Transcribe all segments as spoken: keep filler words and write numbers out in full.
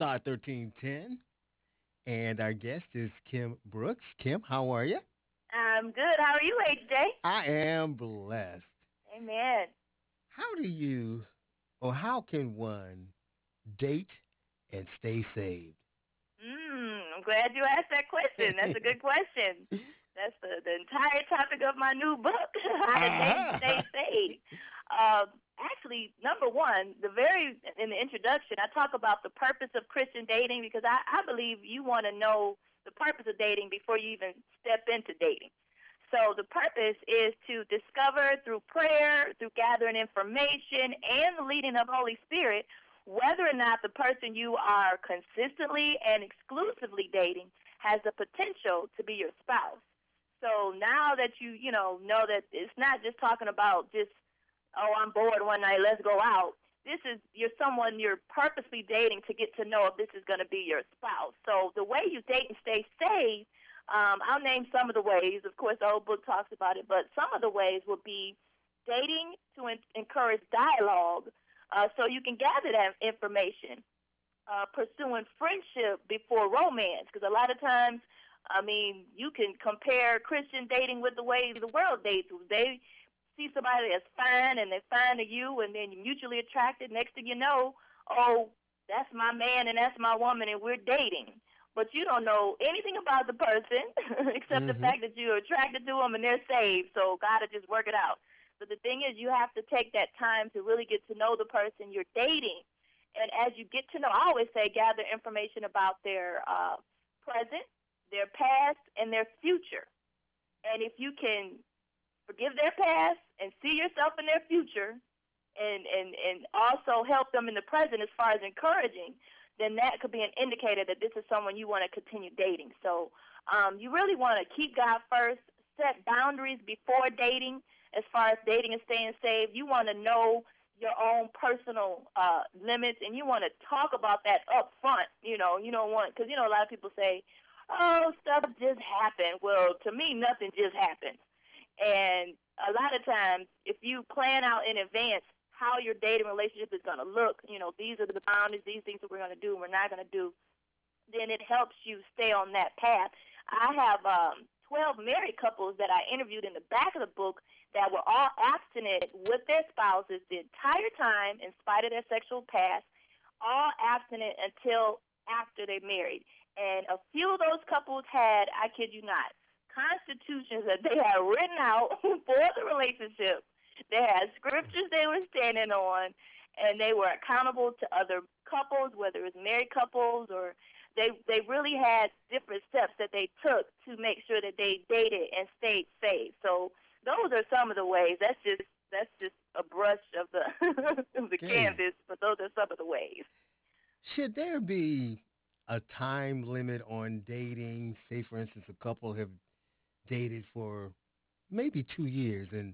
Star thirteen ten. And our guest is Kim Brooks. Kim, how are you? I'm good. How are you, H J? I am blessed. Amen. How do you, or how can one date and stay saved? Mm, I'm glad you asked that question. That's a good question. That's the, the entire topic of my new book, How to Date and Stay uh-huh. Saved. Uh, actually, number one, the very in the introduction, I talk about the purpose of Christian dating because I, I believe you want to know the purpose of dating before you even step into dating. So the purpose is to discover through prayer, through gathering information, and the leading of Holy Spirit whether or not the person you are consistently and exclusively dating has the potential to be your spouse. So now that you, you know, know that it's not just talking about just, oh, I'm bored one night, let's go out. This is, you're someone you're purposely dating to get to know if this is going to be your spouse. So the way you date and stay safe, um, I'll name some of the ways. Of course, the whole book talks about it, but some of the ways would be dating to en- encourage dialogue uh, so you can gather that information. Uh, pursuing friendship before romance, because a lot of times, I mean, you can compare Christian dating with the way the world dates. They see somebody that's fine and they're fine to you, and then you're mutually attracted. Next thing you know, oh, that's my man and that's my woman, and we're dating. But you don't know anything about the person except the hmm fact that you're attracted to them and they're saved. So God will just work it out. But the thing is, you have to take that time to really get to know the person you're dating. And as you get to know, I always say gather information about their uh, present, their past, and their future. And if you can forgive their past and see yourself in their future, and and and also help them in the present as far as encouraging, then that could be an indicator that this is someone you want to continue dating. So um, you really want to keep God first, set boundaries before dating. As far as dating and staying safe, you want to know your own personal uh, limits, and you want to talk about that up front. You know, you don't want, because you know a lot of people say, "Oh, stuff just happened." Well, to me, nothing just happened. And a lot of times, if you plan out in advance how your dating relationship is going to look, you know, these are the boundaries, these things that we're going to do and we're not going to do, then it helps you stay on that path. I have um, twelve married couples that I interviewed in the back of the book that were all abstinent with their spouses the entire time in spite of their sexual past, all abstinent until after they married. And a few of those couples had, I kid you not, constitutions that they had written out for the relationship. They had scriptures they were standing on, and they were accountable to other couples, whether it was married couples or they they really had different steps that they took to make sure that they dated and stayed safe. So those are some of the ways. That's just that's just a brush of the of the Okay. canvas, but those are some of the ways. Should there be a time limit on dating? Say, for instance, a couple have dated for maybe two years and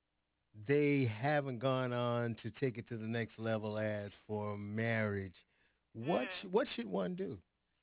they haven't gone on to take it to the next level as for marriage. What sh- Mm. what should one do?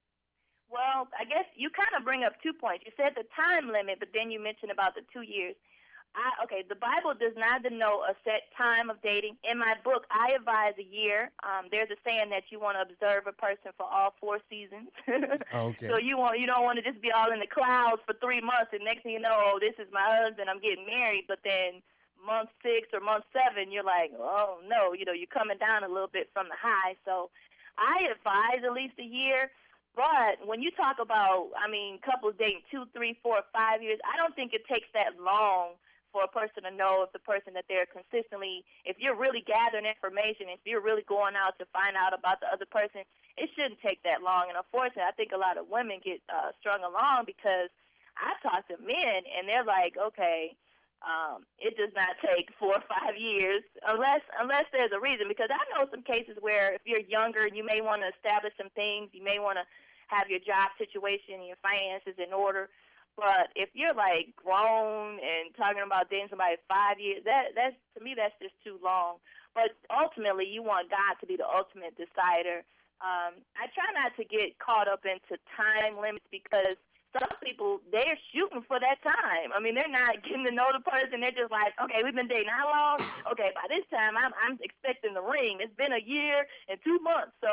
Well, I guess you kind of bring up two points. You said the time limit, but then you mentioned about the two years. I, okay, the Bible does not denote a set time of dating. In my book, I advise a year. Um, there's a saying that you want to observe a person for all four seasons. So Okay. you want you don't want to just be all in the clouds for three months, and next thing you know, oh, this is my husband, I'm getting married. But then month six or month seven, you're like, oh no, you know, you're coming down a little bit from the high. So I advise at least a year. But when you talk about, I mean, couples dating two, three, four, five years, I don't think it takes that long for a person to know if the person that they're consistently, if you're really gathering information, if you're really going out to find out about the other person, it shouldn't take that long. And unfortunately, I think a lot of women get uh, strung along because I talk to men and they're like, okay, um, it does not take four or five years unless unless there's a reason. Because I know some cases where if you're younger, you may want to establish some things. You may want to have your job situation and your finances in order. But if you're like grown and talking about dating somebody five years, that that's to me that's just too long. But ultimately, you want God to be the ultimate decider. Um, I try not to get caught up into time limits because some people they're shooting for that time. I mean, they're not getting to know the person. They're just like, okay, we've been dating how long? Okay, by this time I'm I'm expecting the ring. It's been a year and two months, so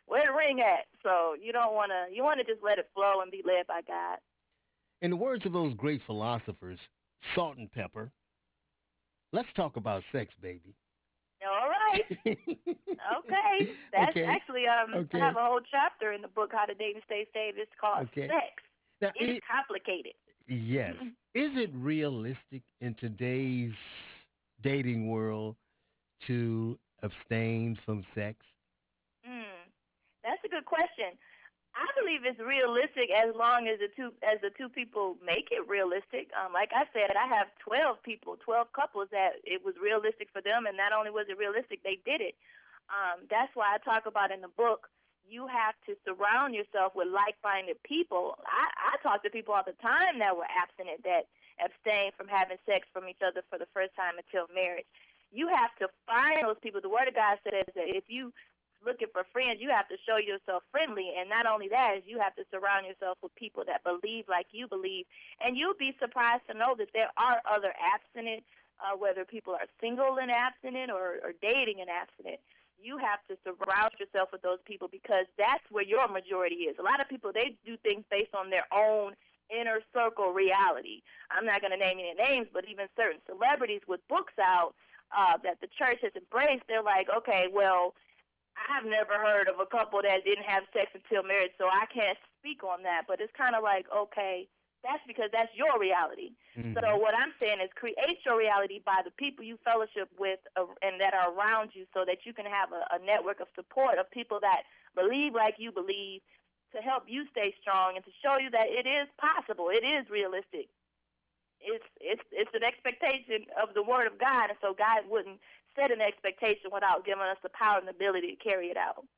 where the ring at? So you don't want to. You want to just let it flow and be led by God. In the words of those great philosophers, Salt and Pepper, let's talk about sex, baby. All right. Okay. That's Okay. actually um. I have Okay. a whole chapter in the book How to Date and Stay Saved. It's called Okay. Sex. Now, It's it, complicated. yes. Is it realistic in today's dating world to abstain from sex? Mm, that's a good question. I believe it's realistic as long as the two as the two people make it realistic. Um, like I said, I have twelve people, twelve couples that it was realistic for them, and not only was it realistic, they did it. Um, that's why I talk about in the book. You have to surround yourself with like-minded people. I, I talk to people all the time that were abstinent, that abstain from having sex from each other for the first time until marriage. You have to find those people. The Word of God says that if you looking for friends, you have to show yourself friendly. And not only that, is you have to surround yourself with people that believe like you believe. And you'll be surprised to know that there are other abstinent, uh, whether people are single and abstinent or, or dating and abstinent. You have to surround yourself with those people because that's where your majority is. A lot of people, they do things based on their own inner circle reality. I'm not going to name any names, but even certain celebrities with books out uh, that the church has embraced, they're like, okay, well, I've never heard of a couple that didn't have sex until marriage, so I can't speak on that. But it's kind of like, okay, that's because that's your reality. Mm-hmm. So what I'm saying is create your reality by the people you fellowship with uh, and that are around you so that you can have a, a network of support of people that believe like you believe to help you stay strong and to show you that it is possible. It is realistic. It's it's it's an expectation of the word of God, and so God wouldn't set an expectation without giving us the power and the ability to carry it out.